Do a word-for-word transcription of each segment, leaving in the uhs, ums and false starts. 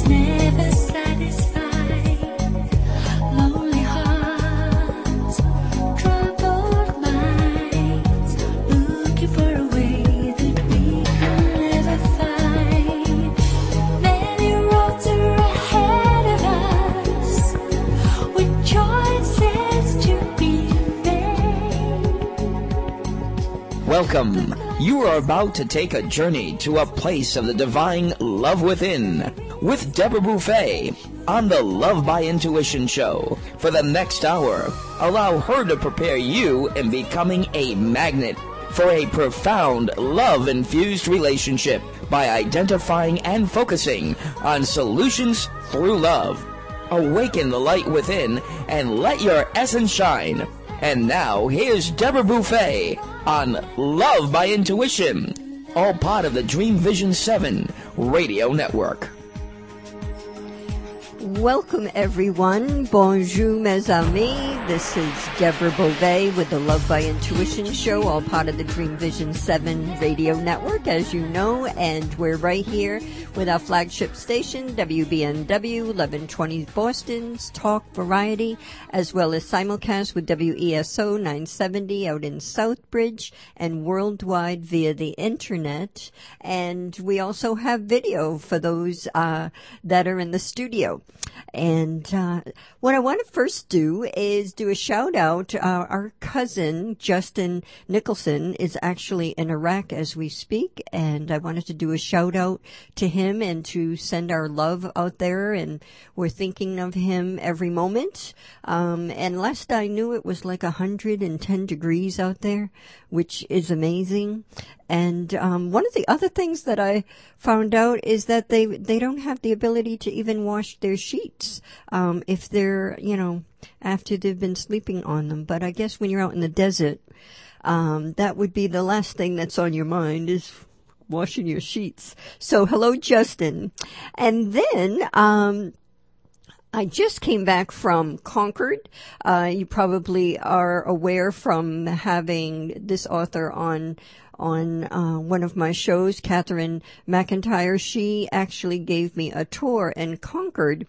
never satisfied. Lonely hearts, troubled minds, looking for a way that we can never find. Many roads are ahead of us, with choices to be made. Welcome. You are about to take a journey to a place of the divine love within with Deborah Buffet on the Love by Intuition show. For the next hour, allow her to prepare you in becoming a magnet for a profound love-infused relationship by identifying and focusing on solutions through love. Awaken the light within and let your essence shine. And now, here's Deborah Buffet on Love by Intuition, all part of the Dream Vision seven radio network. Welcome, everyone. Bonjour, mes amis. This is Deborah Beauvais with the Love by Intuition show, all part of the Dream Vision seven radio network, as you know, and we're right here with our flagship station, W B N W, eleven twenty Boston's Talk Variety, as well as simulcast with W E S O nine seventy out in Southbridge and worldwide via the internet. And we also have video for those uh, that are in the studio. And uh, what I want to first do is do a shout out. Uh, our cousin, Justin Nicholson, is actually in Iraq as we speak, and I wanted to do a shout out to him and to send our love out there, and we're thinking of him every moment. Um, and last I knew, it was like one hundred ten degrees out there, which is amazing. And um, one of the other things that I found out is that they they don't have the ability to even wash their sheets um, if they're, you know, after they've been sleeping on them. But I guess when you're out in the desert, um, that would be the last thing that's on your mind is washing your sheets. So hello, Justin. And then um I just came back from Concord. Uh, you probably are aware from having this author on on uh, one of my shows, Catherine McIntyre. She actually gave me a tour in Concord,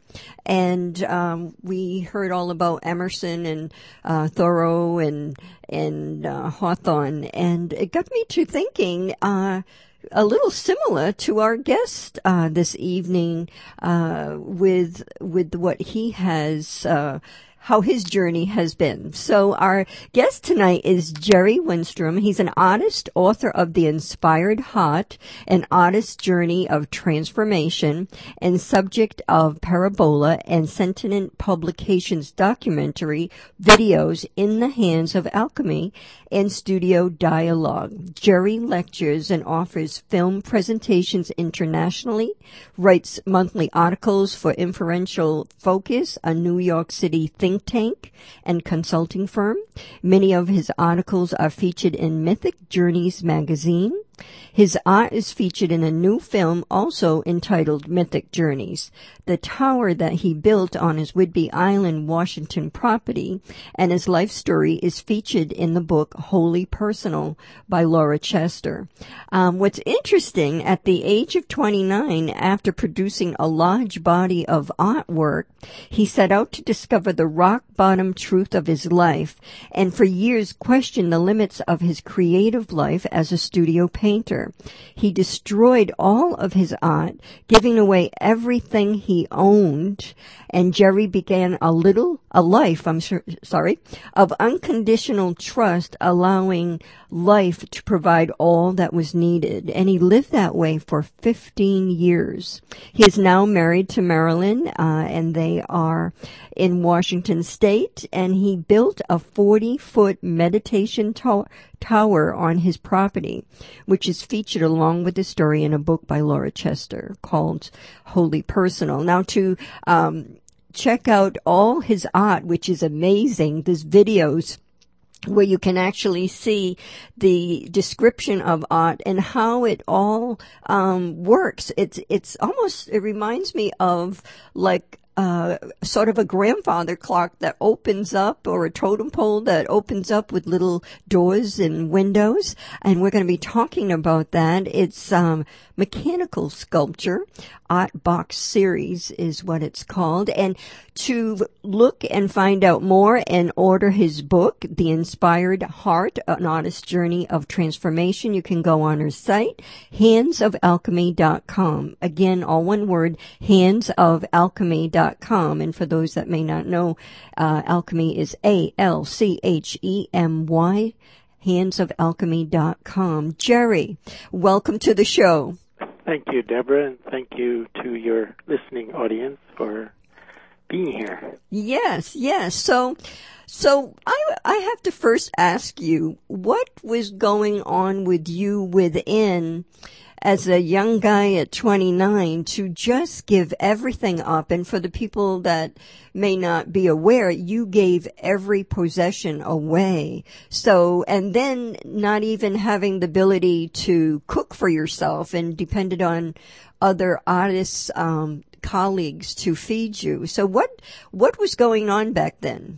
and um, we heard all about Emerson and uh, Thoreau and and uh, Hawthorne, and it got me to thinking. Uh, A little similar to our guest uh, this evening, uh, with with what he has, uh, how his journey has been. So our guest tonight is Jerry Winstrom. He's an artist, author of The Inspired Heart, an artist's journey of transformation, and subject of Parabola and Sentient Publications documentary videos In the Hands of Alchemy and Studio Dialogue. Jerry lectures and offers film presentations internationally, writes monthly articles for Inferential Focus, a New York City think tank and consulting firm. Many of his articles are featured in Mythic Journeys magazine. His art is featured in a new film also entitled Mythic Journeys. The tower that he built on his Whidbey Island, Washington property, and his life story is featured in the book Wholly Personal by Laura Chester. Um, what's interesting, at the age of twenty-nine, after producing a large body of artwork, he set out to discover the rock-bottom truth of his life, and for years questioned the limits of his creative life as a studio painter. He destroyed all of his art, giving away everything he owned, and Jerry began a little, a life, I'm sur- sorry, of unconditional trust, allowing life to provide all that was needed. And he lived that way for fifteen years. He is now married to Marilyn, uh, and they are in Washington State, and he built a forty-foot meditation to- tower on his property, which is featured along with the story in a book by Laura Chester called Wholly Personal. Now, to um, check out all his art, which is amazing, there's videos where you can actually see the description of art and how it all um works. It's it's almost, it reminds me of like uh, sort of a grandfather clock that opens up, or a totem pole that opens up with little doors and windows. And we're going to be talking about that. It's um, mechanical sculpture. Art Box Series is what it's called. And to look and find out more and order his book, The Inspired Heart, An Artist's Journey of Transformation, you can go on her site, hands of alchemy dot com. Again, all one word, hands of alchemy dot com. And for those that may not know, uh, alchemy is A L C H E M Y, hands of alchemy dot com. Jerry, welcome to the show. Thank you, Deborah, and thank you to your listening audience for being here. Yes, yes. So, so I, I have to first ask you, what was going on with you within as a young guy at twenty-nine to just give everything up? And for the people that may not be aware, you gave every possession away. So, and then not even having the ability to cook for yourself and depended on other artists, um, colleagues to feed you. So what, what was going on back then?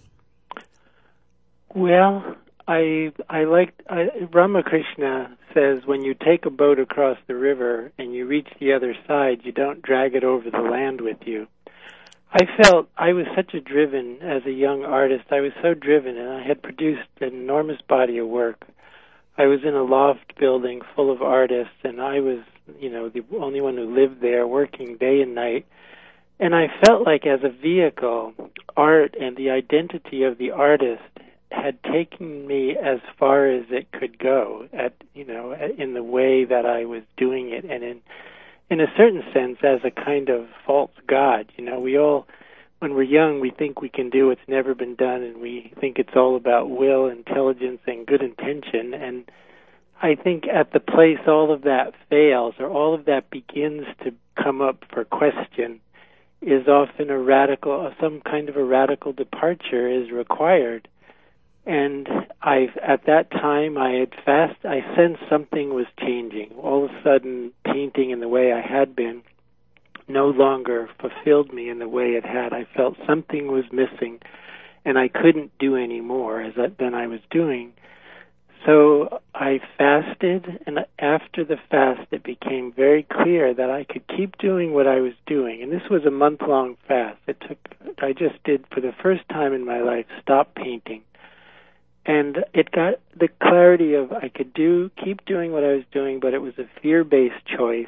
Well, I I liked I, Ramakrishna says when you take a boat across the river and you reach the other side, you don't drag it over the land with you. I felt I was such a driven as a young artist. I was so driven, and I had produced an enormous body of work. I was in a loft building full of artists, and I was, you know, the only one who lived there, working day and night. And I felt like as a vehicle, art and the identity of the artist had taken me as far as it could go, at you know, in the way that I was doing it, and in in a certain sense as a kind of false god. You know, we all, when we're young, we think we can do what's never been done, and we think it's all about will, intelligence, and good intention. And I think at the place all of that fails, or all of that begins to come up for question, is often a radical, some kind of a radical departure is required. And I, at that time, I had fast, I sensed something was changing. All of a sudden, painting in the way I had been no longer fulfilled me in the way it had. I felt something was missing, and I couldn't do any more as I, than I was doing. So I fasted, and after the fast, it became very clear that I could keep doing what I was doing. And this was a month-long fast. It took, I just did, for the first time in my life, stop painting. And it got the clarity of I could do, keep doing what I was doing, but it was a fear-based choice,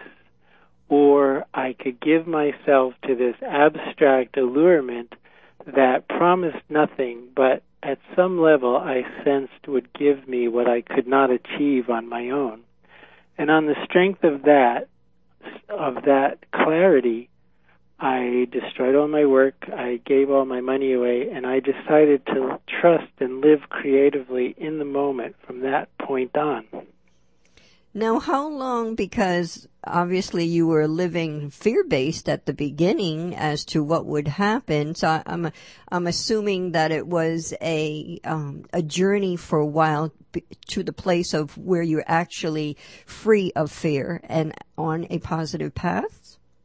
or I could give myself to this abstract allurement that promised nothing, but at some level I sensed would give me what I could not achieve on my own. And on the strength of that, of that clarity, I destroyed all my work, I gave all my money away, and I decided to trust and live creatively in the moment from that point on. Now, how long, because obviously you were living fear-based at the beginning as to what would happen, so I'm I'm assuming that it was a um, a journey for a while to the place of where you're actually free of fear and on a positive path?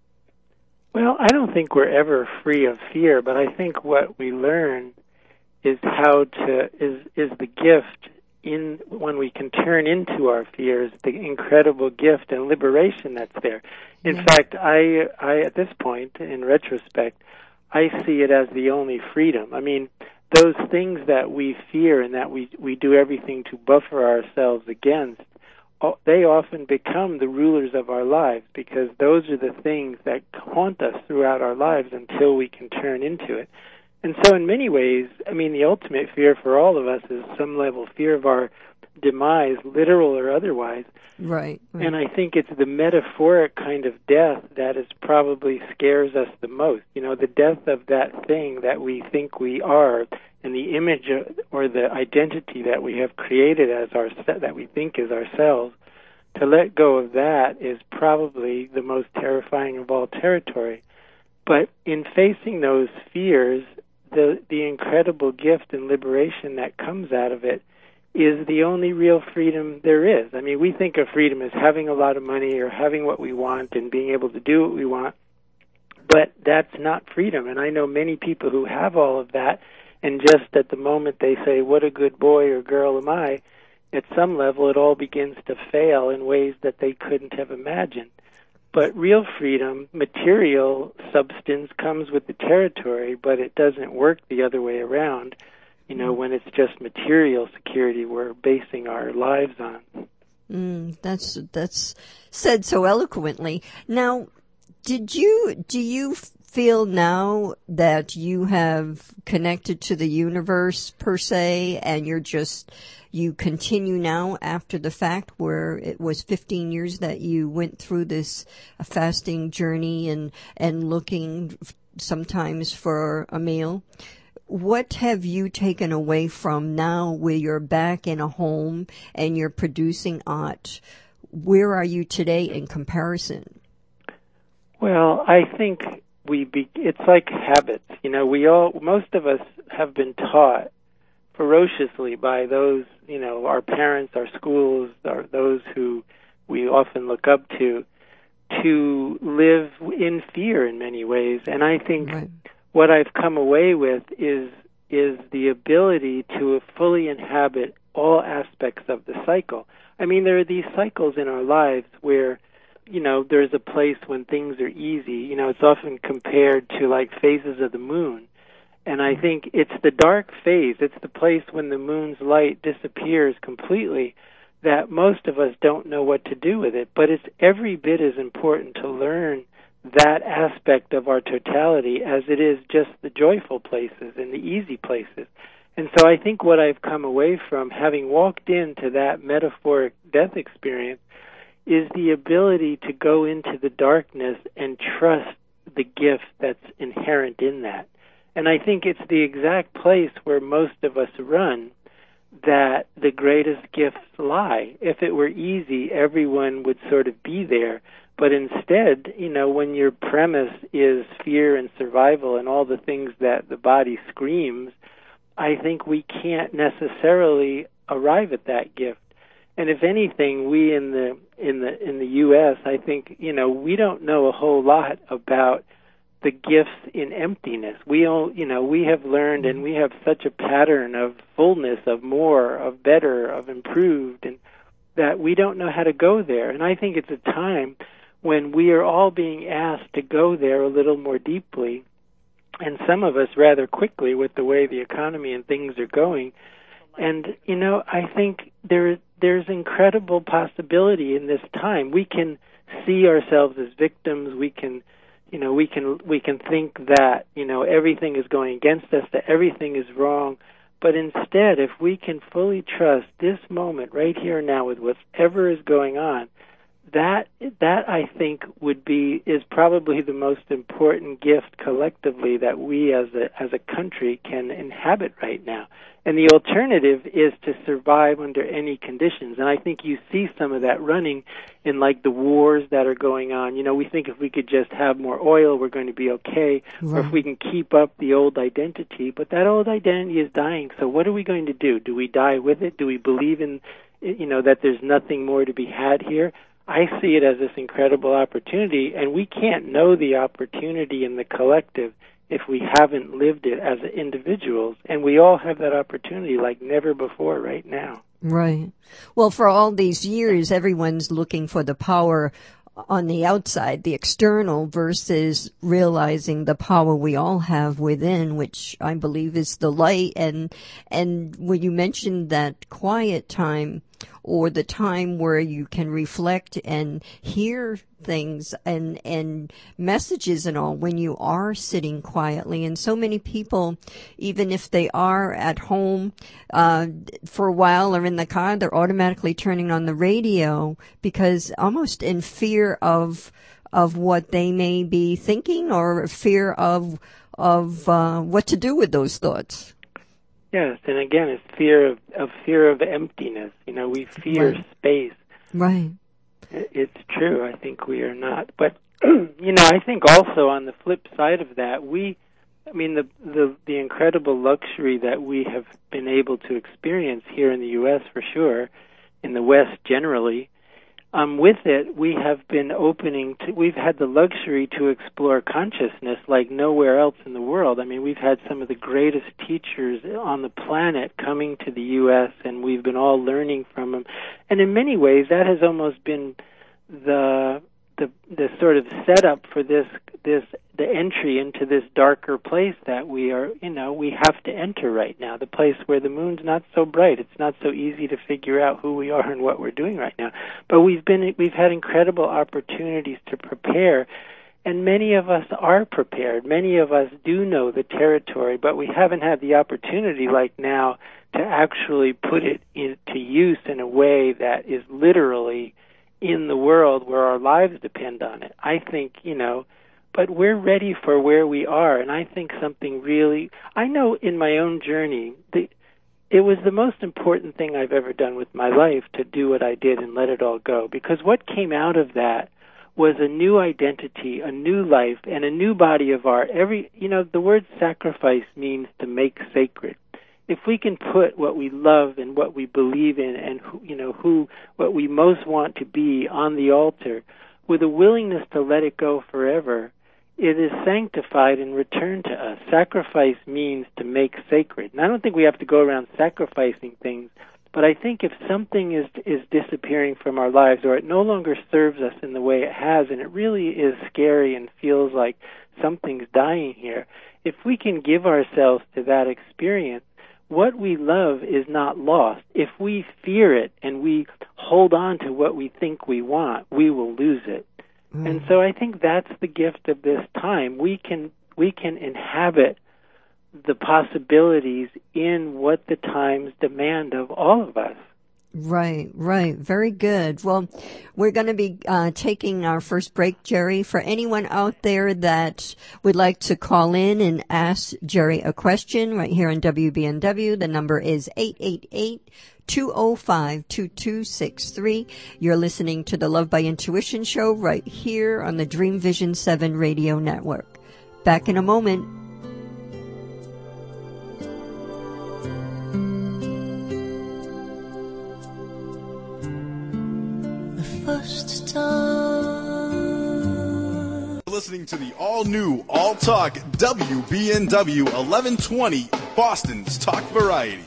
Well, I don't think we're ever free of fear, but I think what we learn is how to, is, is the gift in, when we can turn into our fears, the incredible gift and liberation that's there. In yeah. fact, I, I, at this point, in retrospect, I see it as the only freedom. I mean, those things that we fear and that we, we do everything to buffer ourselves against, they often become the rulers of our lives, because those are the things that haunt us throughout our lives until we can turn into it. And so in many ways, I mean, the ultimate fear for all of us is some level fear of our demise, literal or otherwise. Right, right. And I think it's the metaphoric kind of death that is probably scares us the most. You know, the death of that thing that we think we are, and the image of, or the identity that we have created as our that we think is ourselves. To let go of that is probably the most terrifying of all territory. But in facing those fears, the the incredible gift and liberation that comes out of it is the only real freedom there is. I mean, we think of freedom as having a lot of money or having what we want and being able to do what we want. But that's not freedom. And I know many people who have all of that, and just at the moment they say, what a good boy or girl am I, at some level it all begins to fail in ways that they couldn't have imagined. But real freedom, material substance, comes with the territory, but it doesn't work the other way around. You know, when it's just material security we're basing our lives on. Mm, that's that's said so eloquently. Now, did you do you feel now that you have connected to the universe per se, and you're just you continue now after the fact, where it was fifteen years that you went through this fasting journey and and looking sometimes for a meal? What have you taken away from now where you're back in a home and you're producing art? Where are you today in comparison? Well, I think we be, it's like habits. You know, we all, most of us have been taught ferociously by those, you know, our parents, our schools, our, those who we often look up to, to live in fear in many ways. And I think right. what I've come away with is is the ability to fully inhabit all aspects of the cycle. I mean, there are these cycles in our lives where, you know, there's a place when things are easy. You know, it's often compared to like phases of the moon. And I think it's the dark phase, it's the place when the moon's light disappears completely, that most of us don't know what to do with it. But it's every bit as important to learn that aspect of our totality as it is just the joyful places and the easy places. And so I think what I've come away from, having walked into that metaphoric death experience, is the ability to go into the darkness and trust the gift that's inherent in that. And I think it's the exact place where most of us run that the greatest gifts lie. If it were easy, everyone would sort of be there. But instead, you know, when your premise is fear and survival and all the things that the body screams, I think we can't necessarily arrive at that gift. And if anything, we in the in the in the U S, I think, you know, we don't know a whole lot about the gifts in emptiness. We all, you know, we have learned, and we have such a pattern of fullness, of more, of better, of improved, and that we don't know how to go there. And I think it's a time when we are all being asked to go there a little more deeply, and some of us rather quickly with the way the economy and things are going. And, you know, I think there there's incredible possibility in this time. We can see ourselves as victims. We can, you know, we can we can think that, you know, everything is going against us, that everything is wrong. But instead, if we can fully trust this moment right here and now with whatever is going on, That that I think would be is probably the most important gift collectively that we as a as a country can inhabit right now. And the alternative is to survive under any conditions. And I think you see some of that running in like the wars that are going on. You know, we think if we could just have more oil, we're going to be okay, right. Or if we can keep up the old identity. But that old identity is dying. So what are we going to do? Do we die with it? Do we believe in, you know, that there's nothing more to be had here? I see it as this incredible opportunity, and we can't know the opportunity in the collective if we haven't lived it as individuals. And we all have that opportunity like never before right now. Right. Well, for all these years, everyone's looking for the power on the outside, the external, versus realizing the power we all have within, which I believe is the light. And and when you mentioned that quiet time, or the time where you can reflect and hear things and and messages and all when you are sitting quietly. And so many people, even if they are at home uh for a while or in the car, they're automatically turning on the radio because almost in fear of of what they may be thinking, or fear of of uh what to do with those thoughts. Yes, and again, it's fear of, of fear of emptiness. You know, we fear right. space. Right. It's true. I think we are not. But, you know, I think also on the flip side of that, we, I mean, the, the, the incredible luxury that we have been able to experience here in the U S for sure, in the West generally, um, with it, we have been opening to, we've had the luxury to explore consciousness like nowhere else in the world. I mean, we've had some of the greatest teachers on the planet coming to the U S, and we've been all learning from them. And in many ways, that has almost been the the the sort of setup for this this the entry into this darker place that we are, you know, we have to enter right now, the place where the moon's not so bright. It's not so easy to figure out who we are and what we're doing right now. But we've been we've had incredible opportunities to prepare, and many of us are prepared. Many of us do know the territory, but we haven't had the opportunity like now to actually put it into use in a way that is literally in the world where our lives depend on it. I think, you know, but we're ready for where we are, and I think something really, I know in my own journey, the, it was the most important thing I've ever done with my life to do what I did and let it all go, because what came out of that was a new identity, a new life, and a new body of art. Every, you know, the word sacrifice means to make sacred. If we can put what we love and what we believe in and who, you know, who, what we most want to be on the altar with a willingness to let it go forever, it is sanctified and returned to us. Sacrifice means to make sacred. And I don't think we have to go around sacrificing things, but I think if something is is disappearing from our lives, or it no longer serves us in the way it has, and it really is scary and feels like something's dying here, if we can give ourselves to that experience, what we love is not lost. If we fear it and we hold on to what we think we want, we will lose it. Mm. And so I think that's the gift of this time. We can we can inhabit the possibilities in what the times demand of all of us. Right, right. Very good. Well, we're going to be uh, taking our first break, Jerry. For anyone out there that would like to call in and ask Jerry a question right here on W B N W, the number is eight eight eight, two oh five, two two six three. You're listening to the Love by Intuition show right here on the Dream Vision seven radio network. Back in a moment. First time. Listening to the all-new, all-talk W B N W eleven twenty, Boston's Talk Variety.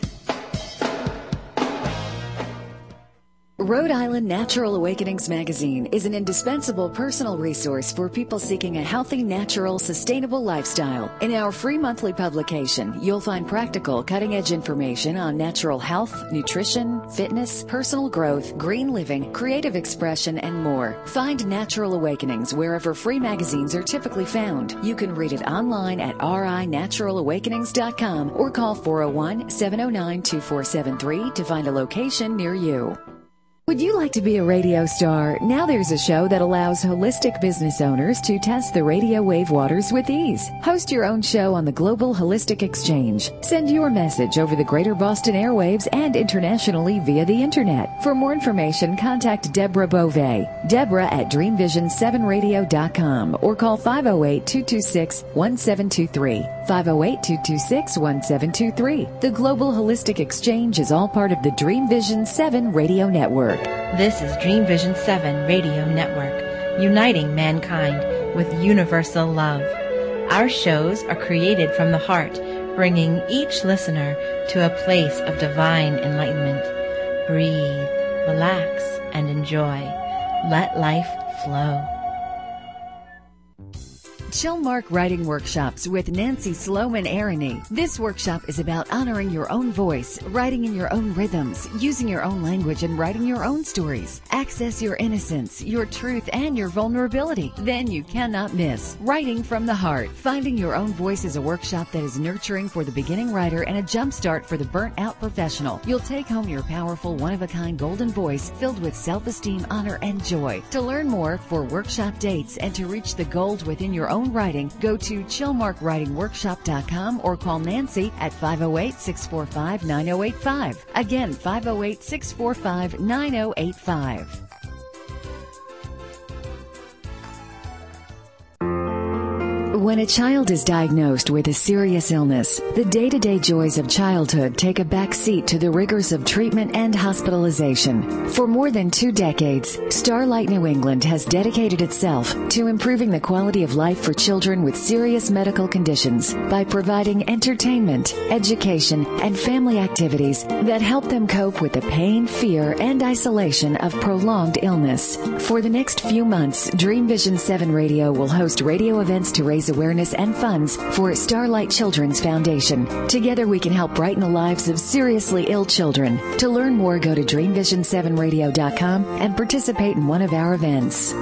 Rhode Island Natural Awakenings magazine is an indispensable personal resource for people seeking a healthy, natural, sustainable lifestyle. In our free monthly publication, you'll find practical, cutting-edge information on natural health, nutrition, fitness, personal growth, green living, creative expression, and more. Find Natural Awakenings wherever free magazines are typically found. You can read it online at r i natural awakenings dot com or call four oh one, seven oh nine, two four seven three to find a location near you. Would you like to be a radio star? Now there's a show that allows holistic business owners to test the radio wave waters with ease. Host your own show on the Global Holistic Exchange. Send your message over the Greater Boston airwaves and internationally via the Internet. For more information, contact Deborah Beauvais. Deborah at dream vision seven radio dot com or call five oh eight, two two six, one seven two three. five oh eight, two two six, one seven two three. The Global Holistic Exchange is all part of the Dream Vision seven radio network. This is Dream Vision seven Radio Network, uniting mankind with universal love. Our shows are created from the heart, bringing each listener to a place of divine enlightenment. Breathe, relax, and enjoy. Let life flow. Chillmark Writing Workshops with Nancy Sloman Aroney. This workshop is about honoring your own voice, writing in your own rhythms, using your own language, and writing your own stories. Access your innocence, your truth, and your vulnerability. Then you cannot miss Writing from the Heart. Finding your own voice is a workshop that is nurturing for the beginning writer and a jumpstart for the burnt-out professional. You'll take home your powerful, one-of-a-kind golden voice filled with self-esteem, honor, and joy. To learn more, for workshop dates, and to reach the gold within your own writing, go to chillmark writing workshop dot com or call Nancy at five oh eight, six four five, nine oh eight five. Again, five oh eight, six four five, nine oh eight five. When a child is diagnosed with a serious illness, the day-to-day joys of childhood take a back seat to the rigors of treatment and hospitalization. For more than two decades, Starlight New England has dedicated itself to improving the quality of life for children with serious medical conditions by providing entertainment, education, and family activities that help them cope with the pain, fear, and isolation of prolonged illness. For the next few months, Dream Vision seven Radio will host radio events to raise awareness and funds for Starlight Children's Foundation. Together we can help brighten the lives of seriously ill children. To learn more, go to dream vision seven radio dot com and participate in one of our events.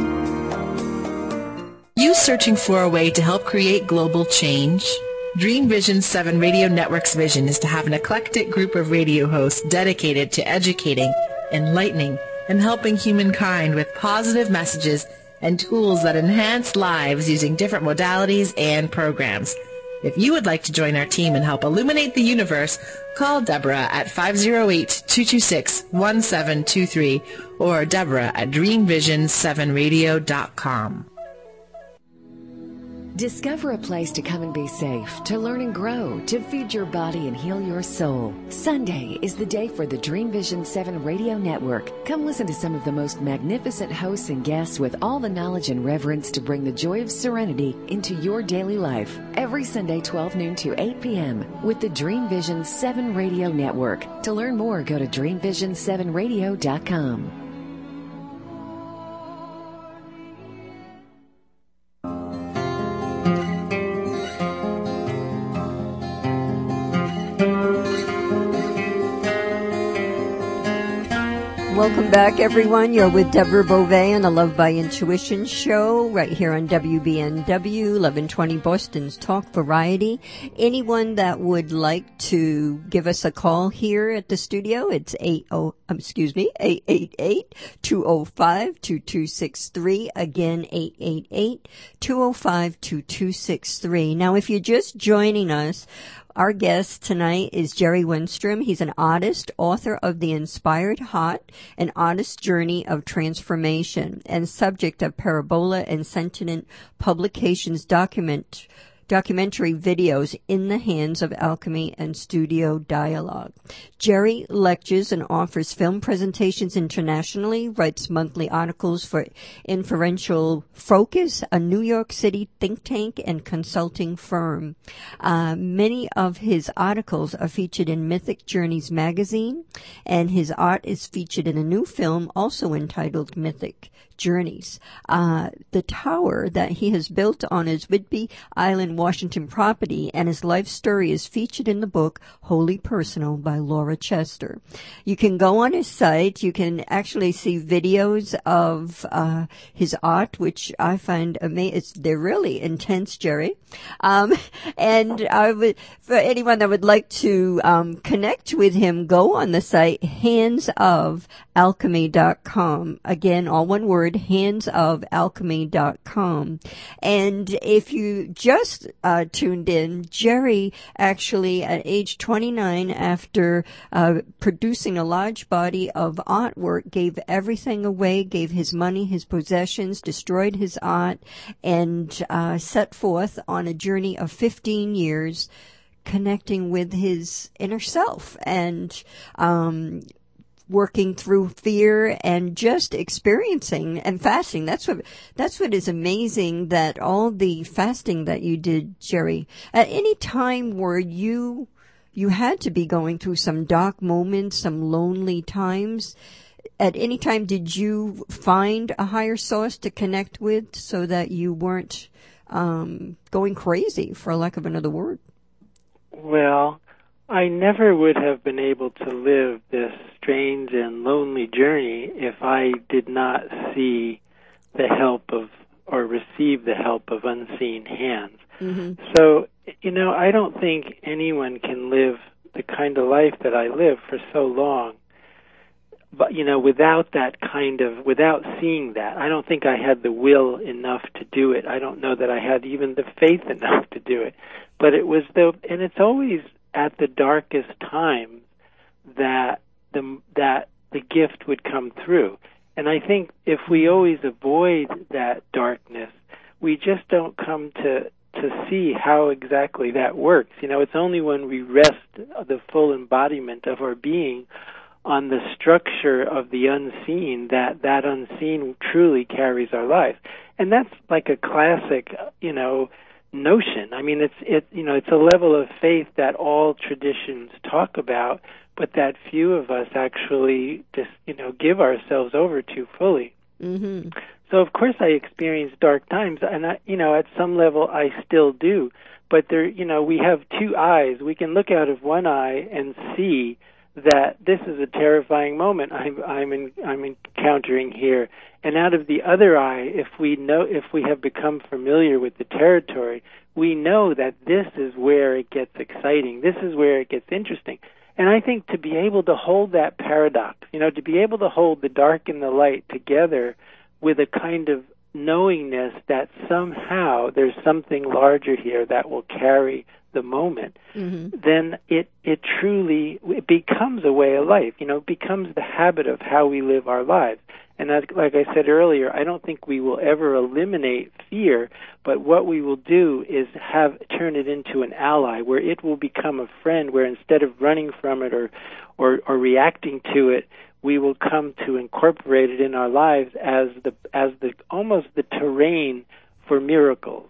You searching for a way to help create global change? Dream Vision seven Radio Network's vision is to have an eclectic group of radio hosts dedicated to educating, enlightening, and helping humankind with positive messages and tools that enhance lives using different modalities and programs. If you would like to join our team and help illuminate the universe, call Deborah at five oh eight, two two six, one seven two three or Deborah at dream vision seven radio dot com. Discover a place to come and be safe, to learn and grow, to feed your body and heal your soul. Sunday is the day for the Dream Vision seven Radio Network. Come listen to some of the most magnificent hosts and guests with all the knowledge and reverence to bring the joy of serenity into your daily life. Every Sunday, twelve noon to eight p.m. with the Dream Vision seven Radio Network. To learn more, go to dream vision seven radio dot com. Welcome back, everyone. You're with Deborah Beauvais on the Love by Intuition show right here on W B N W, eleven twenty Boston's Talk Variety. Anyone that would like to give us a call here at the studio, it's eight oh, um, excuse me, eight eight eight, two oh five, two two six three. Again, eight eight eight, two oh five, two two six three. Now, if you're just joining us, our guest tonight is Jerry Wenstrom. He's an artist, author of The Inspired Heart, An Artist's Journey of Transformation, and subject of Parabola and Sentient Publications document documentary videos In the Hands of Alchemy and Studio Dialogue. Jerry lectures and offers film presentations internationally, writes monthly articles for Inferential Focus, a New York City think tank and consulting firm. Uh, many of his articles are featured in Mythic Journeys magazine, and his art is featured in a new film also entitled Mythic Journeys. Uh, the tower that he has built on his Whidbey Island, Washington property, and his life story is featured in the book Wholly Personal by Laura Chester. You can go on his site. You can actually see videos of uh, his art, which I find amazing. They're really intense, Jerry. Um, and I would, for anyone that would like to um, connect with him, go on the site hands of alchemy dot com. Again, all one word, hands of alchemy dot com. And if you just uh, tuned in, Jerry actually at age twenty-nine, after uh, producing a large body of artwork, gave everything away, gave his money, his possessions, destroyed his art, and uh, set forth on a journey of fifteen years connecting with his inner self and um working through fear and just experiencing and fasting. That's what, that's what is amazing, that all the fasting that you did, Jerry, at any time where you, you had to be going through some dark moments, some lonely times, at any time did you find a higher source to connect with so that you weren't, um, going crazy, for lack of another word? Well, I never would have been able to live this strange and lonely journey if I did not see the help of, or receive the help of unseen hands. Mm-hmm. So, you know, I don't think anyone can live the kind of life that I live for so long, but, you know, without that kind of, without seeing that. I don't think I had the will enough to do it. I don't know that I had even the faith enough to do it. But it was the, and it's always at the darkest times that the that the gift would come through. And I think if we always avoid that darkness, we just don't come to to see how exactly that works. You know, it's only when we rest the full embodiment of our being on the structure of the unseen that that unseen truly carries our life. And that's like a classic, you know, notion. I mean, it's it you know, it's a level of faith that all traditions talk about, but that few of us actually just, you know, give ourselves over to fully. Mm-hmm. So, of course, I experienced dark times, and, I, you know, at some level I still do. But, there, you know, we have two eyes. We can look out of one eye and see that this is a terrifying moment I'm, I'm, in, I'm encountering here. And out of the other eye, if we know, if we have become familiar with the territory, we know that this is where it gets exciting. This is where it gets interesting. And I think to be able to hold that paradox, you know, to be able to hold the dark and the light together with a kind of knowingness that somehow there's something larger here that will carry the moment, mm-hmm. then it it truly it becomes a way of life. You know, it becomes the habit of how we live our lives. And as, like I said earlier, I don't think we will ever eliminate fear, but what we will do is have turn it into an ally, where it will become a friend, where instead of running from it or or, or reacting to it, we will come to incorporate it in our lives as the as the almost the terrain for miracles.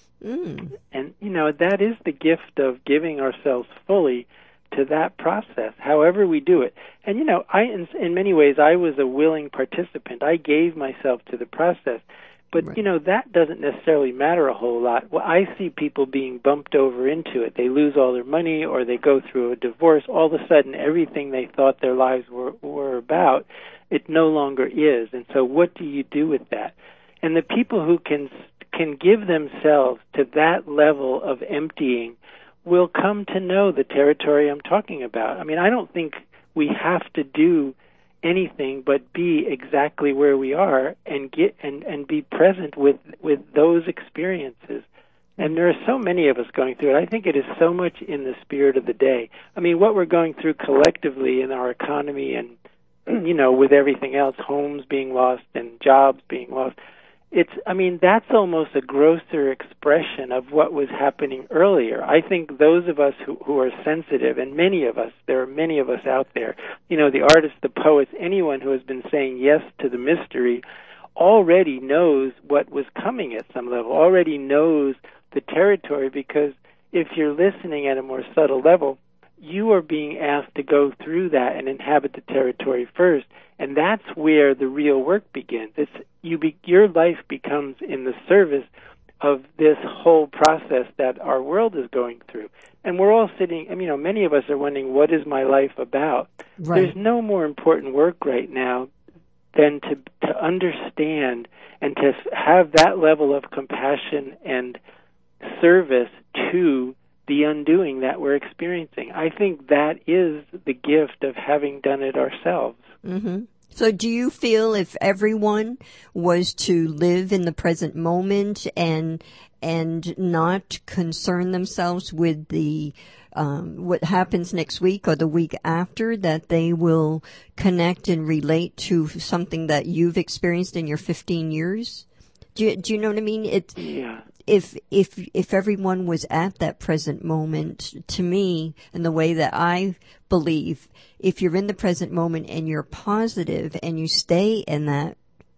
Mm. And you know, that is the gift of giving ourselves fully to that process, however we do it. And you know, I in, in many ways I was a willing participant. I gave myself to the process. But right. you know, that doesn't necessarily matter a whole lot. Well, I see people being bumped over into it. They lose all their money, or they go through a divorce. All of a sudden, everything they thought their lives were, were about, it no longer is. And so what do you do with that? And the people who can can give themselves to that level of emptying will come to know the territory I'm talking about. I mean, I don't think we have to do anything but be exactly where we are and get and, and be present with, with those experiences. And there are so many of us going through it. I think it is so much in the spirit of the day. I mean, what we're going through collectively in our economy and, you know, with everything else, homes being lost and jobs being lost, it's, I mean, that's almost a grosser expression of what was happening earlier. I think those of us who, who are sensitive, and many of us, there are many of us out there, you know, the artists, the poets, anyone who has been saying yes to the mystery already knows what was coming at some level, already knows the territory, because if you're listening at a more subtle level, you are being asked to go through that and inhabit the territory first, and that's where the real work begins. It's you be, your life becomes in the service of this whole process that our world is going through. And we're all sitting, I mean, you know, many of us are wondering, what is my life about? Right. There's no more important work right now than to to understand and to have that level of compassion and service to the undoing that we're experiencing. I think that is the gift of having done it ourselves. Mm-hmm. So do you feel if everyone was to live in the present moment and and not concern themselves with the um, what happens next week or the week after, that they will connect and relate to something that you've experienced in your fifteen years? Do you, do you know what I mean? It's, yeah. If if if everyone was at that present moment, to me, in the way that I believe, if you're in the present moment and you're positive and you stay in that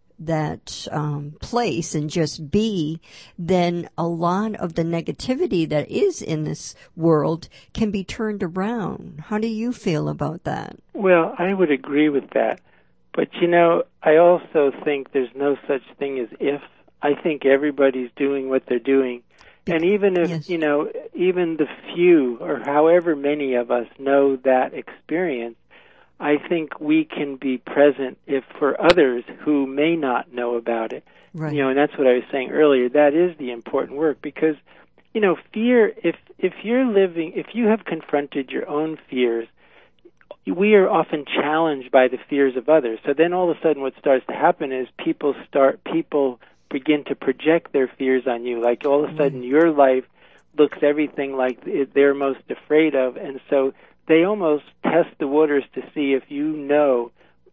that um, place and just be, then a lot of the negativity that is in this world can be turned around. How do you feel about that? Well, I would agree with that. But, you know, I also think there's no such thing as if. I think everybody's doing what they're doing. And even if, yes. you know, even the few or however many of us know that experience, I think we can be present if for others who may not know about it. Right. You know, and that's what I was saying earlier. That is the important work, because, you know, fear, if if you're living, if you have confronted your own fears, we are often challenged by the fears of others. So then all of a sudden what starts to happen is people start, people begin to project their fears on you. Like all of a sudden your life looks everything like they're most afraid of, and so they almost test the waters to see if you know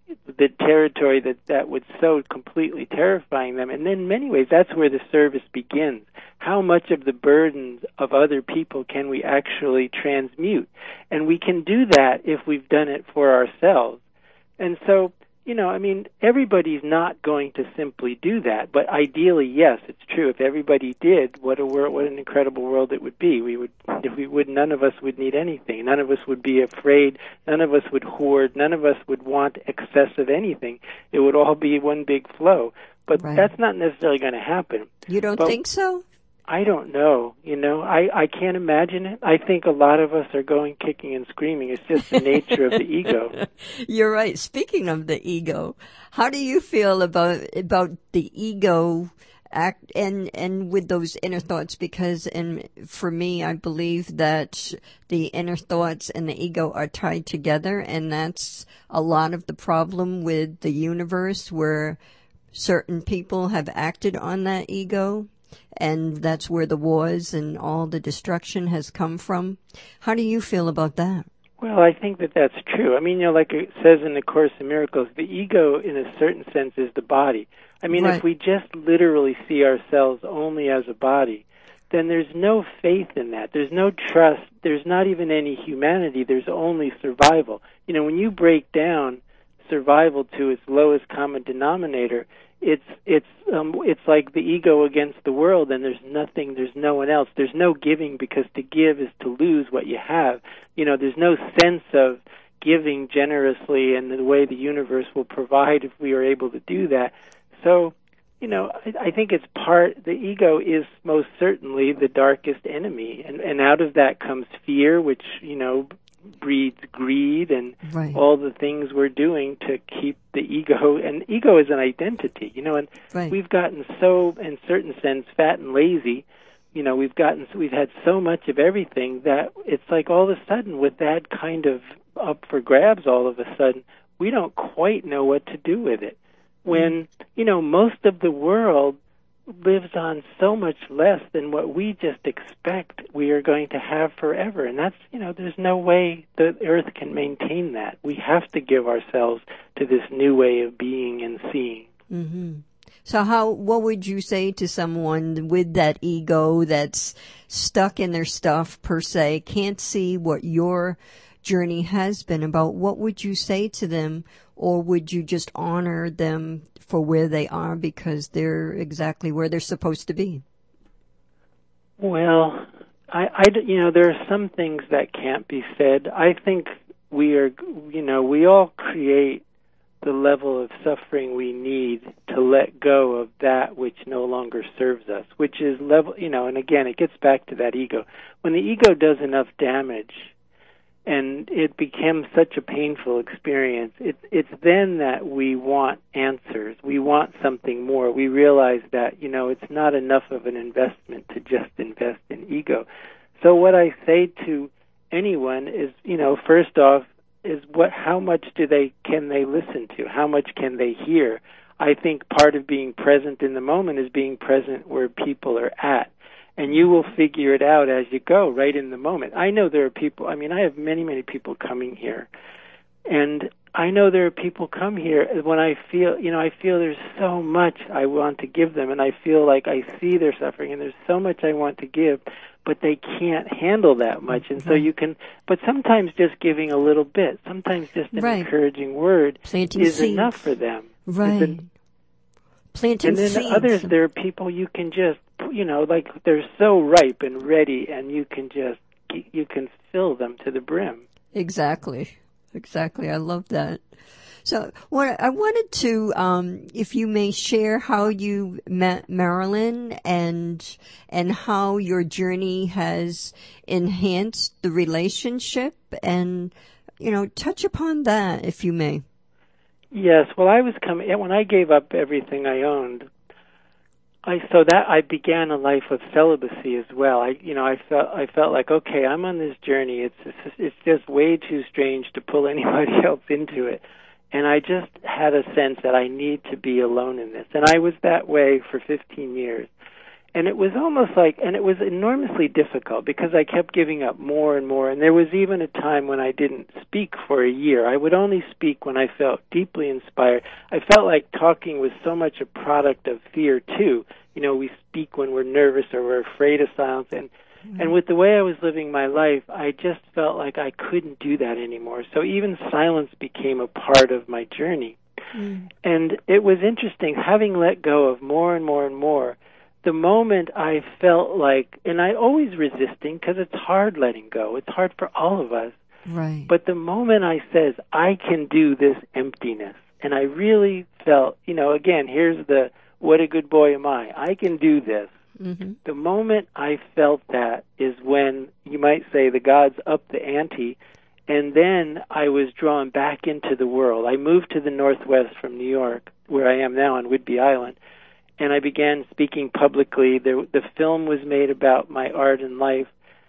the territory that that was so completely terrifying them. And then in many ways, that's where the service begins. How much of the burdens of other people can we actually transmute? And we can do that if we've done it for ourselves. And so, you know, I mean, everybody's not going to simply do that, but ideally, yes, it's true. If everybody did, what a world, what an incredible world it would be. We would, if we would, none of us would need anything. None of us would be afraid. None of us would hoard. None of us would want excess of anything. It would all be one big flow. But right. That's not necessarily going to happen. You don't but think so? I don't know. You know, I, I can't imagine it. I think a lot of us are going kicking and screaming. It's just the nature of the ego. You're right. Speaking of the ego, how do you feel about about the ego act and and with those inner thoughts? Because and for me, I believe that the inner thoughts and the ego are tied together, and that's a lot of the problem with the universe, where certain people have acted on that ego. And that's where the wars and all the destruction has come from. How do you feel about that? Well, I think that that's true. I mean, you know, like it says in the Course in Miracles, the ego, in a certain sense, is the body. I mean, right. If we just literally see ourselves only as a body, then there's no faith in that. There's no trust. There's not even any humanity. There's only survival. You know, when you break down survival to its lowest common denominator, It's it's um, it's like the ego against the world, and there's nothing, there's no one else. There's no giving, because to give is to lose what you have. You know, there's no sense of giving generously and the way the universe will provide if we are able to do that. So, you know, I, I think it's part, the ego is most certainly the darkest enemy, and, and out of that comes fear, which, you know, breeds greed and right. all the things we're doing to keep the ego. And ego is an identity, you know, and right. we've gotten so, in a certain sense, fat and lazy. You know, we've gotten, we've had so much of everything that it's like all of a sudden, with that kind of up for grabs all of a sudden, we don't quite know what to do with it. When, you know, most of the world lives on so much less than what we just expect we are going to have forever. And that's, you know, there's no way the earth can maintain that. We have to give ourselves to this new way of being and seeing. Mm-hmm. So how, what would you say to someone with that ego that's stuck in their stuff per se, can't see what your journey has been about? What would you say to them? Or would you just honor them for where they are because they're exactly where they're supposed to be? Well, I, I, you know, there are some things that can't be said. I think we are, you know, we all create the level of suffering we need to let go of that which no longer serves us, which is level, you know, and again, it gets back to that ego. When the ego does enough damage, and it becomes such a painful experience, it, it's then that we want answers. We want something more. We realize that, you know, it's not enough of an investment to just invest in ego. So what I say to anyone is, you know, first off, is what, how much do they, can they listen to? How much can they hear? I think part of being present in the moment is being present where people are at. And you will figure it out as you go, right in the moment. I know there are people, I mean, I have many, many people coming here. And I know there are people come here when I feel, you know, I feel there's so much I want to give them. And I feel like I see their suffering and there's so much I want to give, but they can't handle that much. And so you can, but sometimes just giving a little bit, sometimes just an right. encouraging word Planting is seeds. enough for them. Right. An, Planting and then seeds. others, there are people you can just, you know, like they're so ripe and ready, and you can just, you can fill them to the brim. Exactly. Exactly. I love that. So what I wanted to, um, if you may share how you met Marilyn and, and how your journey has enhanced the relationship, and, you know, touch upon that if you may. Yes. Well, I was coming, when I gave up everything I owned, I, so that I began a life of celibacy as well. I, you know, I felt, I felt like, okay, I'm on this journey. It's, it's, it's just way too strange to pull anybody else into it. And I just had a sense that I need to be alone in this. And I was that way for fifteen years. And it was almost like, and it was enormously difficult because I kept giving up more and more. And there was even a time when I didn't speak for a year. I would only speak when I felt deeply inspired. I felt like talking was so much a product of fear, too. You know, we speak when we're nervous or we're afraid of silence. And, mm-hmm. and with the way I was living my life, I just felt like I couldn't do that anymore. So even silence became a part of my journey. Mm-hmm. And it was interesting, having let go of more and more and more, the moment I felt like, and I always resisting because it's hard letting go. It's hard for all of us. Right. But the moment I says, I can do this emptiness, and I really felt, you know, again, here's the, what a good boy am I. I can do this. Mm-hmm. The moment I felt that is when, you might say, the gods upped the ante, and then I was drawn back into the world. I moved to the Northwest from New York, where I am now on Whidbey Island, and I began speaking publicly. The, the film was made about my art and life.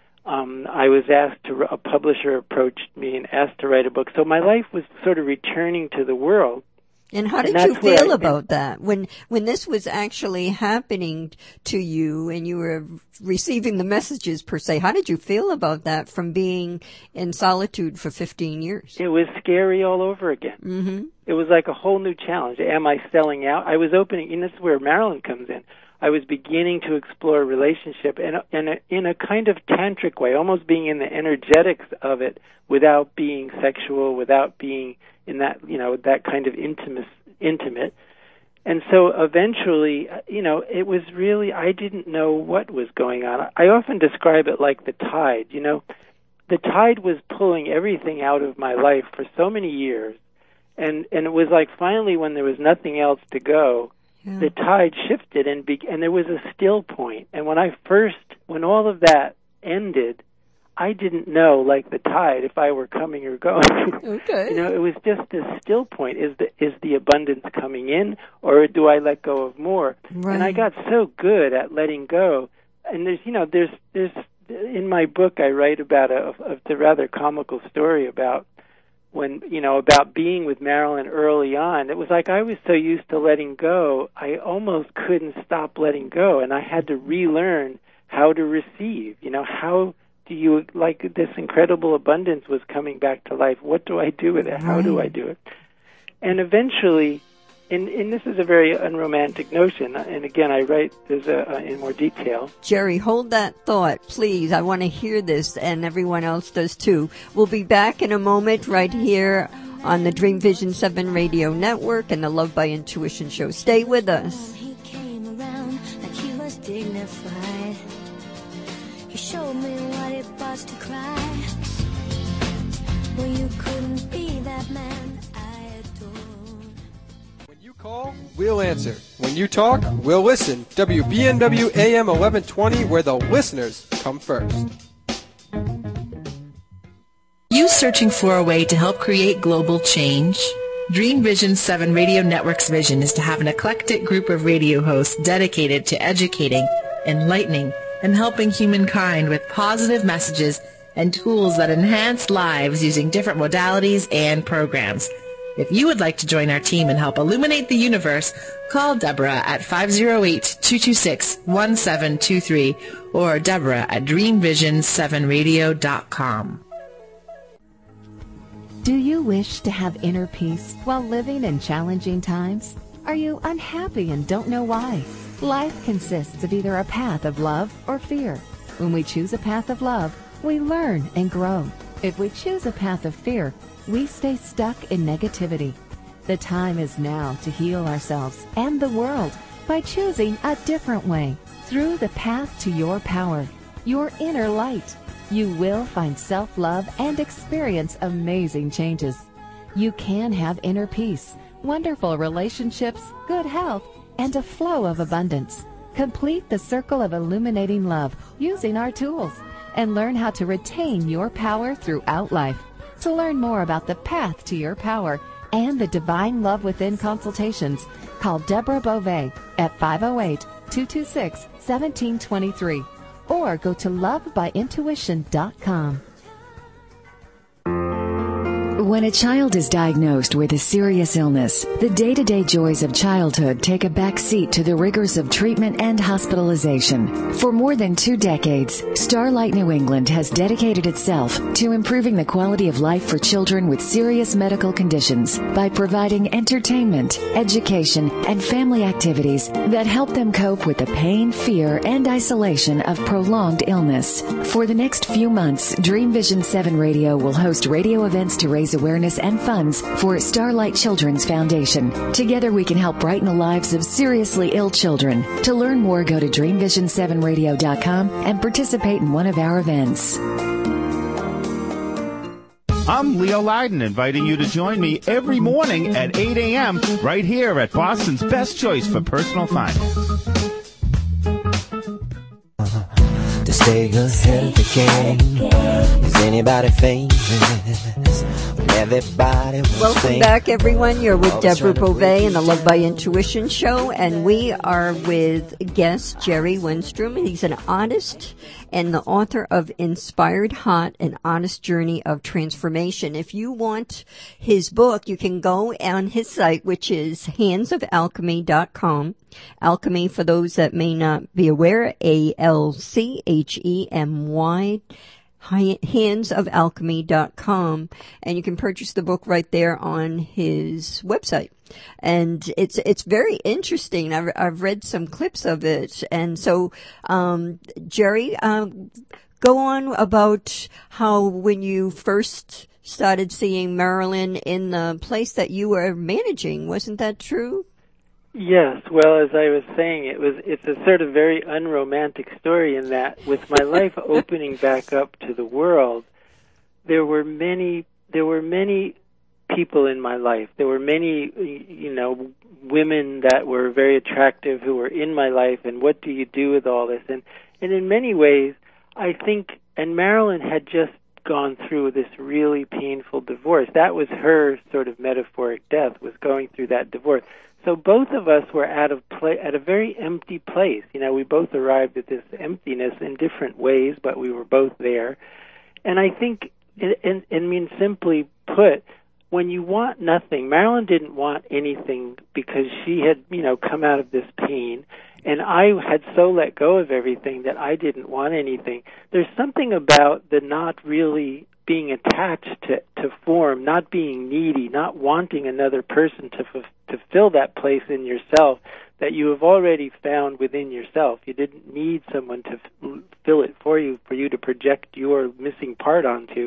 Um, I was asked to, a publisher approached me and asked to write a book. So my life was sort of returning to the world. And how did you feel I, about that when when this was actually happening to you and you were receiving the messages per se? How did you feel about that from being in solitude for fifteen years? It was scary all over again. Mm-hmm. It was like a whole new challenge. Am I selling out? I was opening, and this is where Marilyn comes in. I was beginning to explore a relationship in a, in a, in a kind of tantric way, almost being in the energetics of it without being sexual, without being in that, you know, that kind of intimate, intimate. And so eventually, you know, it was really, I didn't know what was going on. I often describe it like the tide, you know. The tide was pulling everything out of my life for so many years. And, and it was like finally when there was nothing else to go, yeah. the tide shifted and be, and there was a still point. And when I first, when all of that ended, I didn't know, like the tide, if I were coming or going. Okay. You know, it was just this still point. Is the is the abundance coming in, or do I let go of more? Right. And I got so good at letting go. And there's, you know, there's there's in my book I write about a, a, a rather comical story about when, you know, about being with Marilyn early on. It was like I was so used to letting go, I almost couldn't stop letting go, and I had to relearn how to receive. You know, how do you, like this incredible abundance was coming back to life. What do I do with it? How do I do it? And eventually, and, and this is a very unromantic notion, and again, I write this uh, in more detail. Jerry, hold that thought, please. I want to hear this, and everyone else does too. We'll be back in a moment right here on the Dream Vision seven Radio Network and the Love by Intuition show. Stay with us. He came around like he was dignified. He showed me what it was to cry. Well, you couldn't be that man I adored. When you call, we'll answer. When you talk, we'll listen. W B N W A M eleven twenty, where the listeners come first. You searching for a way to help create global change? Dream Vision seven Radio Network's vision is to have an eclectic group of radio hosts dedicated to educating, enlightening, and helping humankind with positive messages and tools that enhance lives using different modalities and programs. If you would like to join our team and help illuminate the universe, call Deborah at five oh eight, two two six, one seven two three or Deborah at dream vision seven radio dot com. Do you wish to have inner peace while living in challenging times? Are you unhappy and don't know why? Life consists of either a path of love or fear. When we choose a path of love, we learn and grow. If we choose a path of fear, we stay stuck in negativity. The time is now to heal ourselves and the world by choosing a different way. Through the path to your power, your inner light, you will find self-love and experience amazing changes. You can have inner peace, wonderful relationships, good health, and a flow of abundance. Complete the circle of illuminating love using our tools and learn how to retain your power throughout life. To learn more about the path to your power and the Divine Love Within consultations, call Deborah Beauvais at five oh eight, two two six, one seven two three or go to love by intuition dot com. When a child is diagnosed with a serious illness, the day-to-day joys of childhood take a back seat to the rigors of treatment and hospitalization. For more than two decades, Starlight New England has dedicated itself to improving the quality of life for children with serious medical conditions by providing entertainment, education, and family activities that help them cope with the pain, fear, and isolation of prolonged illness. For the next few months, Dream Vision seven Radio will host radio events to raise awareness and funds for Starlight Children's Foundation. Together we can help brighten the lives of seriously ill children. To learn more, go to dream vision seven radio dot com and participate in one of our events. I'm Leo Leiden, inviting you to join me every morning at eight a.m. right here at Boston's best choice for personal finance. To stay ahead of the game, is anybody famous? Everybody Welcome think. back, everyone. You're with Deborah Beauvais in the Love by Intuition show, and we are with guest Jerry Wenstrom. He's an artist and the author of Inspired Heart, An Artist's Journey of Transformation. If you want his book, you can go on his site, which is hands of alchemy dot com. Alchemy, for those that may not be aware, A L C H E M Y, hands of alchemy dot com, and you can purchase the book right there on his website. And it's it's very interesting. I've I've read some clips of it, and so um, Jerry, um, go on about how when you first started seeing Marilyn in the place that you were managing, wasn't that true? Yes, well, as I was saying, it was it's a sort of very unromantic story in that with my life opening back up to the world, there were many there were many people in my life. There were many, you know, women that were very attractive who were in my life, and what do you do with all this? And and in many ways, I think, and Marilyn had just gone through this really painful divorce. That was her sort of metaphoric death, was going through that divorce. So both of us were at a pla- at a very empty place. You know, we both arrived at this emptiness in different ways, but we were both there. And I think, and I mean, simply put, when you want nothing, Marilyn didn't want anything because she had, you know, come out of this pain, and I had so let go of everything that I didn't want anything. There's something about the not really being attached to, to form, not being needy, not wanting another person to f- to fill that place in yourself that you have already found within yourself. You didn't need someone to f- fill it for you, for you to project your missing part onto.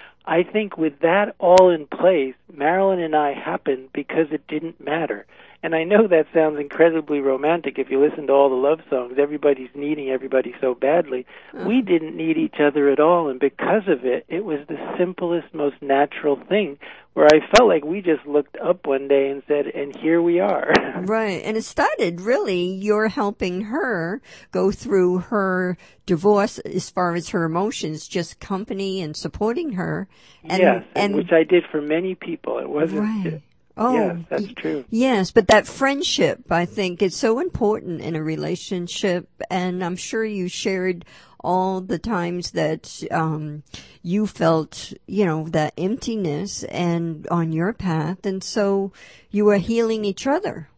I think with that all in place, Marilyn and I happened because it didn't matter. And I know that sounds incredibly romantic if you listen to all the love songs. Everybody's needing everybody so badly. Mm-hmm. We didn't need each other at all, and because of it, it was the simplest, most natural thing where I felt like we just looked up one day and said, and here we are. Right. And it started, really, you're helping her go through her divorce as far as her emotions, just company and supporting her. And, yes, and, and which I did for many people. It wasn't... Right. Oh, yes, that's true. Yes, but that friendship, I think, is so important in a relationship, and I'm sure you shared all the times that um you felt, you know, that emptiness and on your path, and so you were healing each other.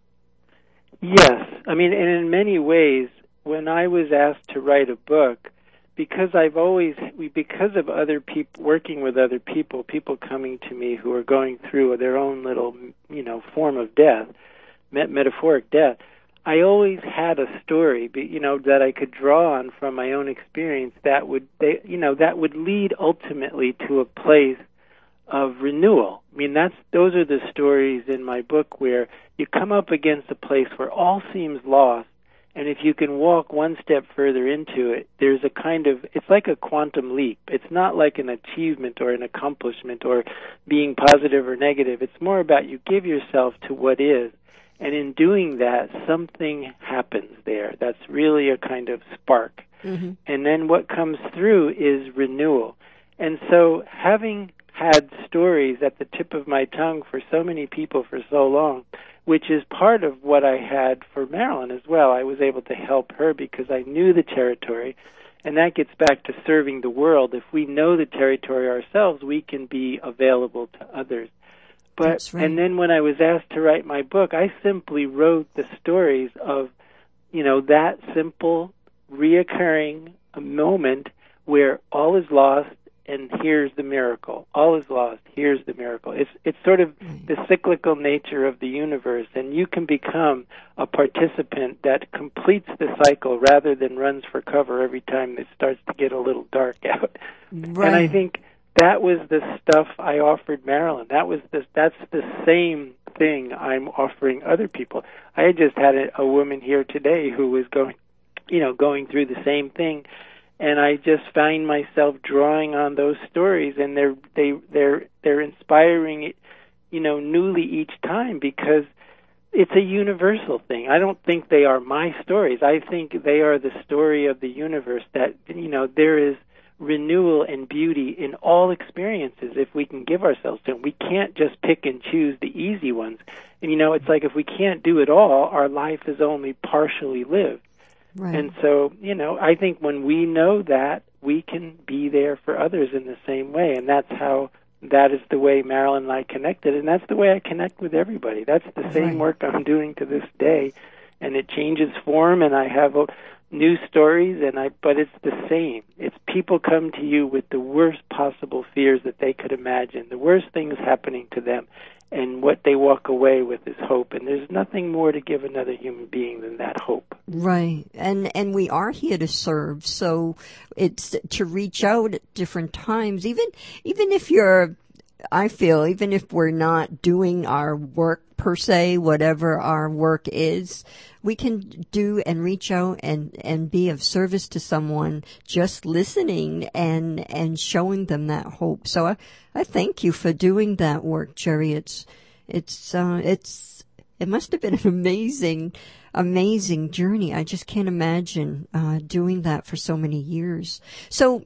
Yes. I mean, and in many ways, when I was asked to write a book, because I've always, because of other people, working with other people, people coming to me who are going through their own little, you know, form of death, met- metaphoric death, I always had a story, you know, that I could draw on from my own experience that would, they, you know, that would lead ultimately to a place of renewal. I mean, that's those are the stories in my book where you come up against a place where all seems lost. And if you can walk one step further into it, there's a kind of, it's like a quantum leap. It's not like an achievement or an accomplishment or being positive or negative. It's more about you give yourself to what is. And in doing that, something happens there. That's really a kind of spark. Mm-hmm. And then what comes through is renewal. And so having had stories at the tip of my tongue for so many people for so long, which is part of what I had for Marilyn as well. I was able to help her because I knew the territory, And that gets back to serving the world. If we know the territory ourselves, we can be available to others. But That's right. And then when I was asked to write my book, I simply wrote the stories of, you know, that simple, reoccurring moment where all is lost and here's the miracle. All is lost, here's the miracle. It's it's sort of the cyclical nature of the universe, and you can become a participant that completes the cycle rather than runs for cover every time it starts to get a little dark out. Right. And I think that was the stuff I offered Marilyn. That was the, that's the same thing I'm offering other people. I had just had a, a woman here today who was going, you know, going through the same thing. And I just find myself drawing on those stories, and they're they they're they're inspiring, you know, newly each time, because it's a universal thing. I don't think they are my stories. I think they are the story of the universe. That, you know, there is renewal and beauty in all experiences if we can give ourselves to them. We can't just pick and choose the easy ones. And, you know, it's like if we can't do it all, our life is only partially lived. Right. And so, you know, I think when we know that, we can be there for others in the same way. And that's how, that is the way Marilyn and I connected. And that's the way I connect with everybody. That's the same Right. work I'm doing to this day. And it changes form, and I have uh, new stories, and I, but it's the same. It's people come to you with the worst possible fears that they could imagine, the worst things happening to them. And what they walk away with is hope. And there's nothing more to give another human being than that hope. Right. And and we are here to serve. So it's to reach out at different times. Even even if you're, I feel, even if we're not doing our work per se, whatever our work is, we can do and reach out and, and be of service to someone, just listening and, and showing them that hope. So I, I thank you for doing that work, Jerry. It's, it's, uh, it's, it must have been an amazing, amazing journey. I just can't imagine, uh, doing that for so many years. So,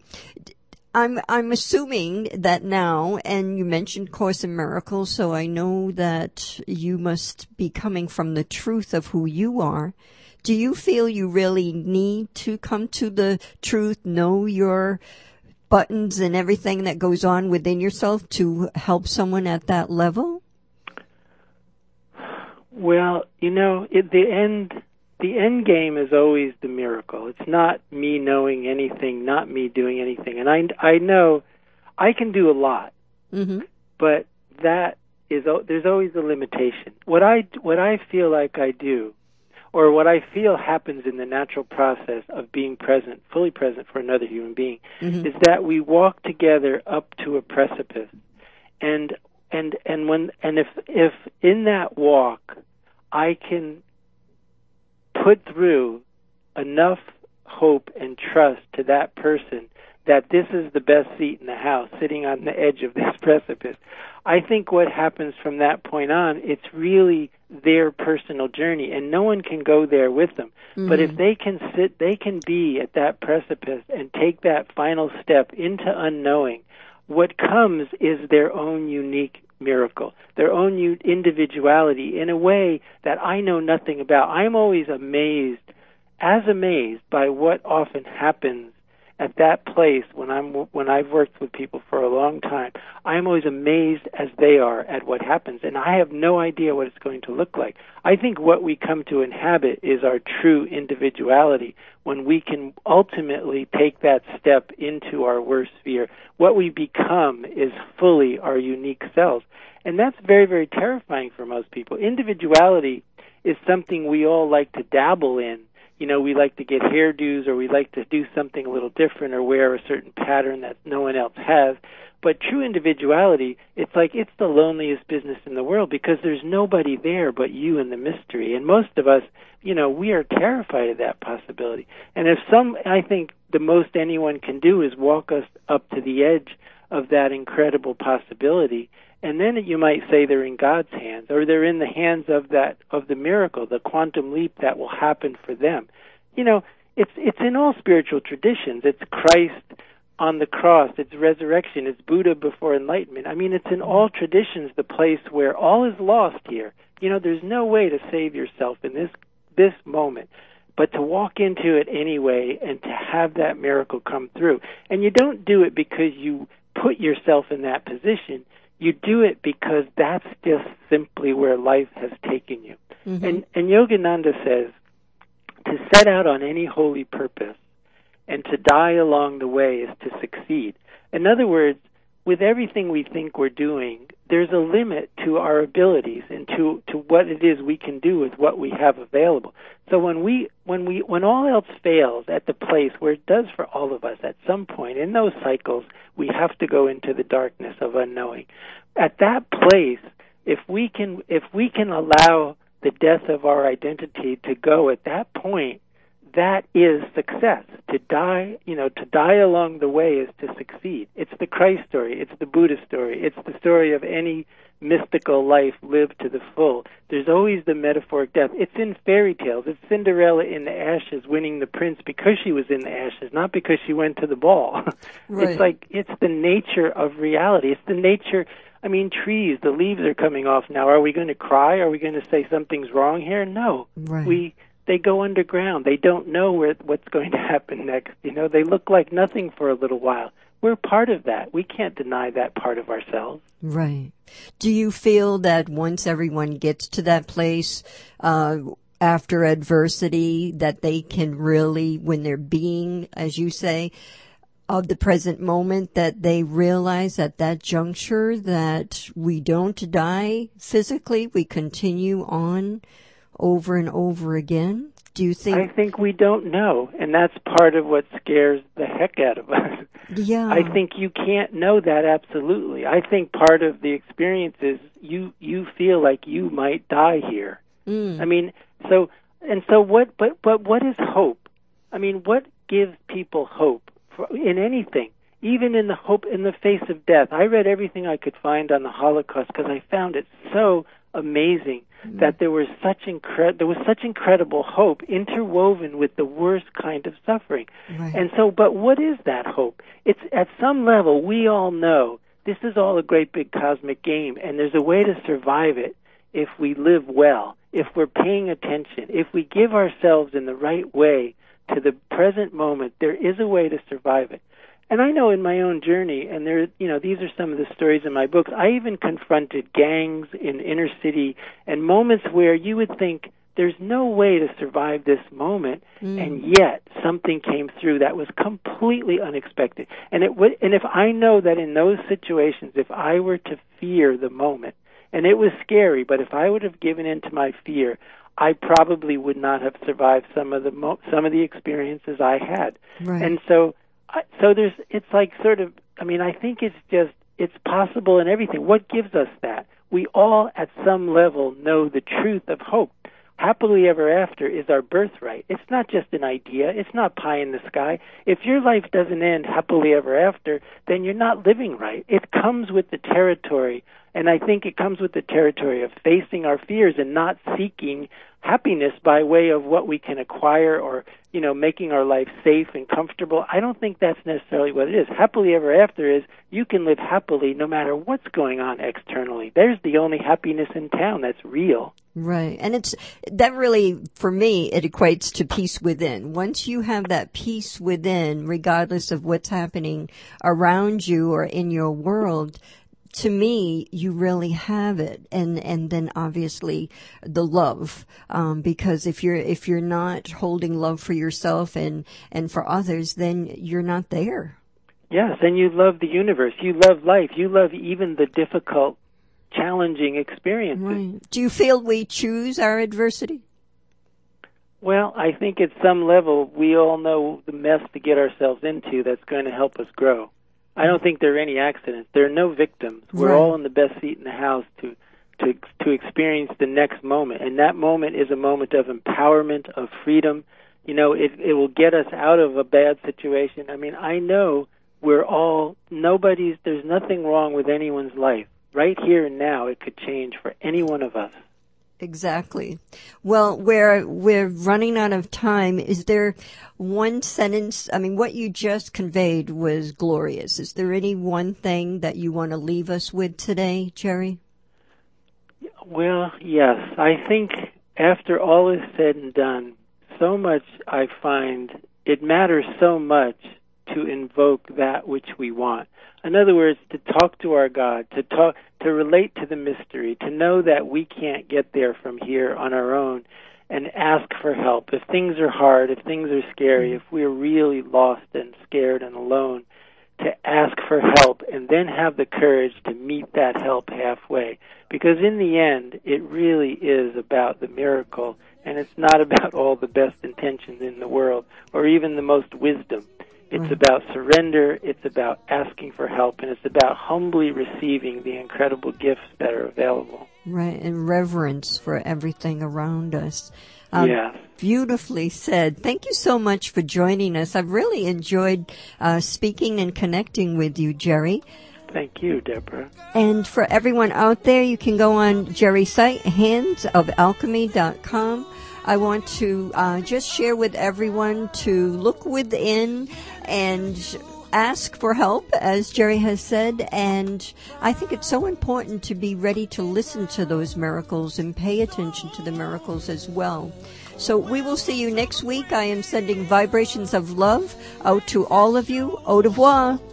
I'm I'm assuming that now, and you mentioned Course in Miracles, so I know that you must be coming from the truth of who you are. Do you feel you really need to come to the truth, know your buttons and everything that goes on within yourself to help someone at that level? Well, you know, at the end... The end game is always the miracle. It's not me knowing anything, not me doing anything. And I, I know I can do a lot, mm-hmm. but that is, there's always a limitation. What I, what I feel like I do, or what I feel happens in the natural process of being present, fully present for another human being, mm-hmm. is that we walk together up to a precipice. And, and, and when, and if, if in that walk I can put through enough hope and trust to that person that this is the best seat in the house, sitting on the edge of this precipice, I think what happens from that point on, it's really their personal journey, and no one can go there with them. Mm-hmm. But if they can sit, they can be at that precipice and take that final step into unknowing, what comes is their own unique miracle, their own individuality in a way that I know nothing about. I'm always amazed, as amazed by what often happens at that place when I'm when I've worked with people for a long time. I'm always amazed as they are at what happens, and I have no idea what it's going to look like. I think what we come to inhabit is our true individuality when we can ultimately take that step into our worst sphere. What we become is fully our unique selves, and that's very, very terrifying for most people. Individuality is something we all like to dabble in. You know, we like to get hairdos, or we like to do something a little different, or wear a certain pattern that no one else has. But true individuality, it's like it's the loneliest business in the world, because there's nobody there but you and the mystery. And most of us, you know, we are terrified of that possibility. And if some, I think the most anyone can do is walk us up to the edge of that incredible possibility. And then you might say they're in God's hands, or they're in the hands of that, of the miracle, the quantum leap that will happen for them. You know, it's it's in all spiritual traditions. It's Christ on the cross, it's resurrection, it's Buddha before enlightenment. I mean, it's in all traditions the place where all is lost here. You know, there's no way to save yourself in this this moment. but to walk into it anyway and to have that miracle come through. And you don't do it because you put yourself in that position. You do it because that's just simply where life has taken you. Mm-hmm. And, and Yogananda says, to set out on any holy purpose and to die along the way is to succeed. In other words, with everything we think we're doing, there's a limit to our abilities and to, to what it is we can do with what we have available. So when we when we when all else fails at the place where it does for all of us at some point in those cycles, we have to go into the darkness of unknowing. At that place, if we can if we can allow the death of our identity to go at that point, that is success. To die, you know, to die along the way is to succeed. It's the Christ story. It's the Buddha story. It's the story of any mystical life lived to the full. There's always the metaphoric death. It's in fairy tales. It's Cinderella in the ashes winning the prince because she was in the ashes, not because she went to the ball. Right. It's like, it's the nature of reality. It's the nature, I mean, trees, the leaves are coming off now. Are we going to cry? Are we going to say something's wrong here? No. Right. We... They go underground. They don't know where what's going to happen next. You know, they look like nothing for a little while. We're part of that. We can't deny that part of ourselves. Right. Do you feel that once everyone gets to that place, uh, after adversity, that they can really, when they're being, as you say, of the present moment, that they realize at that juncture that we don't die physically, we continue on over and over again? Do you think? I think we don't know, and that's part of what scares the heck out of us. Yeah. I think you can't know that absolutely. I think part of the experience is you you feel like you might die here. Mm. I mean, so and so what? But but what is hope? I mean, what gives people hope for, in anything? Even in the hope in the face of death. I read everything I could find on the Holocaust because I found it so amazing mm-hmm. that there was such incre- there was such incredible hope interwoven with the worst kind of suffering. Right. And so, but what is that hope? It's at some level we all know this is all a great big cosmic game, and there's a way to survive it if we live well, if we're paying attention, if we give ourselves in the right way to the present moment. There is a way to survive it. And I know in my own journey, and there, you know, these are some of the stories in my books, I even confronted gangs in inner city and moments where you would think there's no way to survive this moment, mm. and yet something came through that was completely unexpected. And it would, and if I know that in those situations, if I were to fear the moment, and it was scary, but if I would have given in to my fear, I probably would not have survived some of the mo- some of the experiences I had. Right. And so. So there's, it's like sort of, I mean, I think it's just, it's possible in everything. What gives us that? We all, at some level, know the truth of hope. Happily ever after is our birthright. It's not just an idea. It's not pie in the sky. If your life doesn't end happily ever after, then you're not living right. It comes with the territory, and I think it comes with the territory of facing our fears and not seeking happiness by way of what we can acquire or, you know, making our life safe and comfortable. I don't think that's necessarily what it is. Happily ever after is you can live happily no matter what's going on externally. There's the only happiness in town that's real. Right. And it's, that really, for me, it equates to peace within. Once you have that peace within, regardless of what's happening around you or in your world, to me, you really have it, and and then obviously the love, um, because if you're if you're not holding love for yourself and and for others, then you're not there. Yes, and you love the universe, you love life, you love even the difficult, challenging experiences. Right. Do you feel we choose our adversity? Well, I think at some level we all know the mess to get ourselves into that's going to help us grow. I don't think there are any accidents. There are no victims. We're right. all in the best seat in the house to, to to experience the next moment. And that moment is a moment of empowerment, of freedom. You know, it, it will get us out of a bad situation. I mean, I know we're all, nobody's, there's nothing wrong with anyone's life. Right here and now, it could change for any one of us. Exactly. Well, we're we're running out of time. Is there one sentence? I mean, what you just conveyed was glorious. Is there any one thing that you want to leave us with today, Jerry? Well, yes. I think after all is said and done, so much, I find, it matters so much to invoke that which we want. In other words, to talk to our God, to talk, to relate to the mystery, to know that we can't get there from here on our own, and ask for help. If things are hard, if things are scary, if we're really lost and scared and alone, to ask for help and then have the courage to meet that help halfway. Because in the end, it really is about the miracle, and it's not about all the best intentions in the world or even the most wisdom. It's right. about surrender, it's about asking for help, and it's about humbly receiving the incredible gifts that are available. Right, and reverence for everything around us. Um, yes. Beautifully said. Thank you so much for joining us. I've really enjoyed uh, speaking and connecting with you, Jerry. Thank you, Deborah. And for everyone out there, you can go on Jerry's site, hands of alchemy dot com. I want to uh, just share with everyone to look within and ask for help, as Jerry has said, and I think it's so important to be ready to listen to those miracles and pay attention to the miracles as well. So we will see you next week. I am sending vibrations of love out to all of you. Au revoir.